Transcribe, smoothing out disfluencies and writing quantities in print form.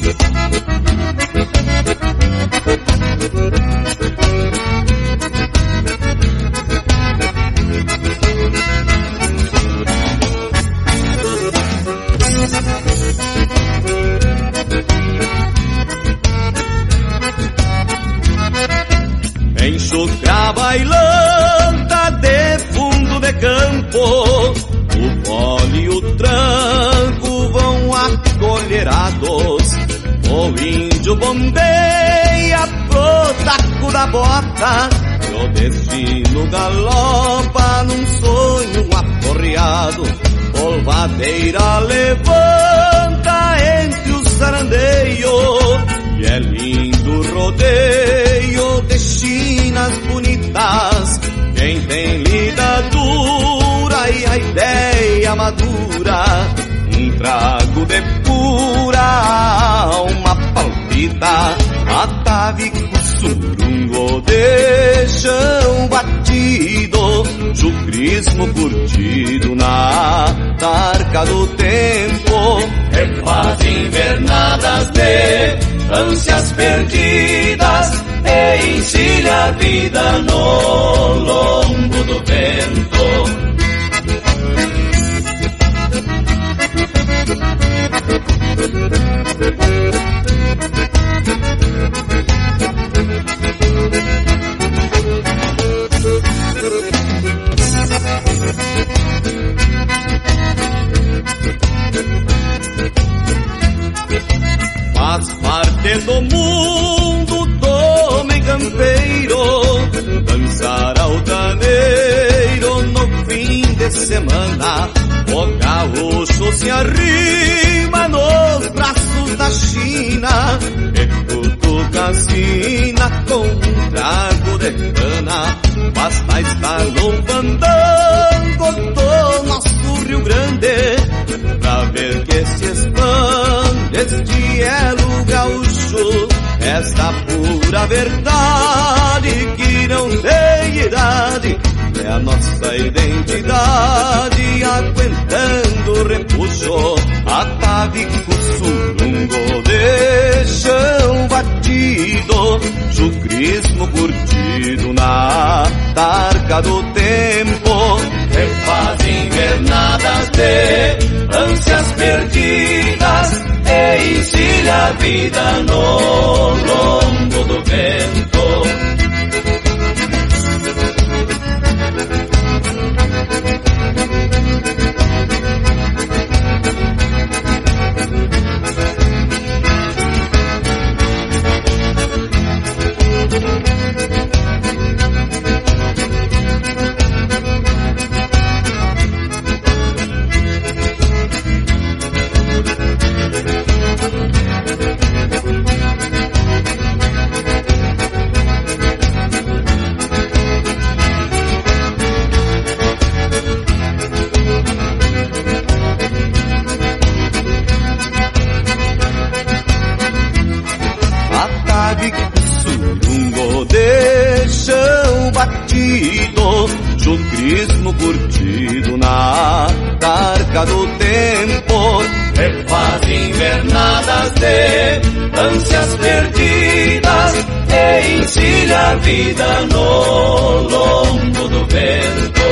Enxucra bailanta de fundo de campo, o pole e o tranco vão acolherados. O índio bombeia pro taco da bota, e o destino galopa num sonho aporreado. Polvadeira levanta entre os sarandeios, e é lindo rodeio de chinas bonitas. Quem tem lida dura e a ideia madura, um trago de pura alma palpita. Atavico surungo de chão batido, chucrismo curtido na tarca do tempo. Refaz invernadas de ânsias perdidas e encilha a vida no lombo do vento. Faz parte do mundo do homem campeiro dançar altaneiro no fim de semana. O gaúcho se arrima nos braços da China e cutuca a sina com um trago de cana. Basta estar no fandango do nosso Rio Grande pra ver que se expande este elo gaúcho. Esta pura verdade que não tem idade é a nossa identidade, aguentando o repuxo. Atavico surungo de chão batido, chucrismo curtido na tarca do tempo. Refaz invernadas de ânsias perdidas e encilha a vida no lombo do vento. Surungo de chão batido, chucrismo curtido na tarca do tempo. Refaz invernadas de ânsias perdidas e encilha a vida no lombo do vento.